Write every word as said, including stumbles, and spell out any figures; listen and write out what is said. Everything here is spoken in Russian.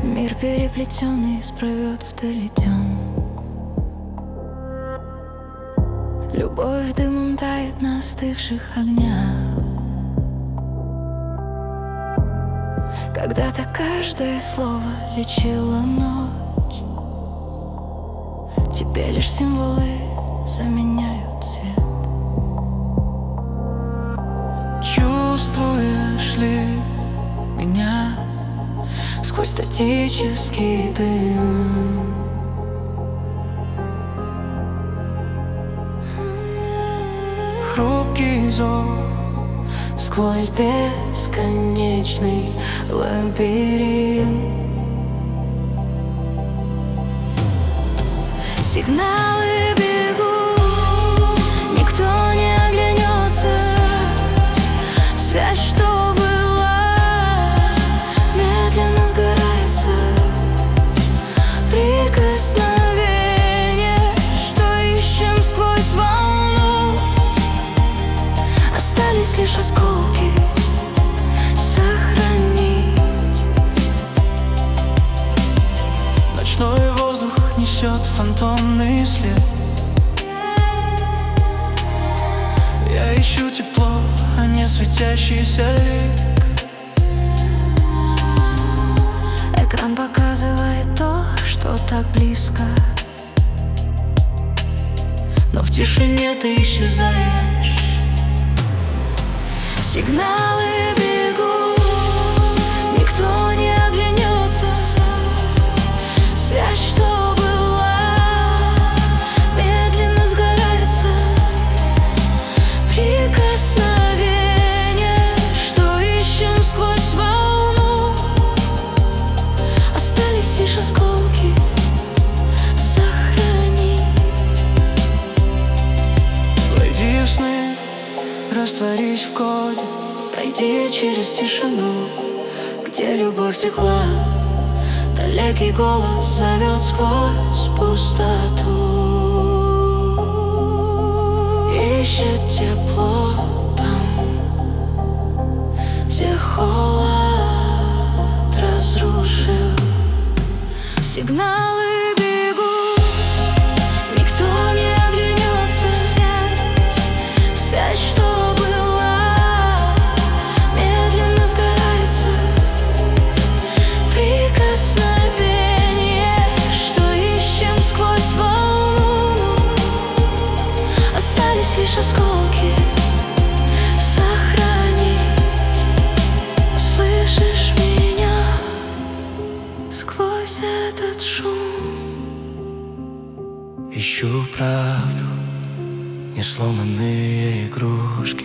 Мир переплетенный сплывет вдали тем. Любовь дымом тает на остывших огнях. Когда-то каждое слово лечило ночь. Теперь лишь символы заменяют цвет. Чувствуешь ли меня сквозь статический дым? Хрупкий зов сквозь бесконечный лабиринт. Сигналы бегут, никто не оглянется. Связь, что была, медленно сгорается. Прикосновение, что ищем сквозь волну. Остались лишь осколки сохранить. Ночной воздух несет фантомный след. Я ищу тепло, а не светящийся лик. Экран показывает то, что так близко, но в тишине ты исчезаешь. Сигналы бегут, никто не оглянется. Связь, что была, медленно сгорается. Прикосновение, что ищем сквозь волну. Остались лишь осколки сохранить. Войди в сны, растворись в коде. Пройди через тишину, где любовь текла. Далекий голос зовет сквозь пустоту. Ищет тепло там, где холод разрушил. Сигналы бегут, никто не оглянется. Связь, что была, медленно сгорается. Прикосновение, что ищем сквозь волну. Остались лишь осколки сохранить. Слышишь меня сквозь этот шум? Ищу правду, не сломанные игрушки.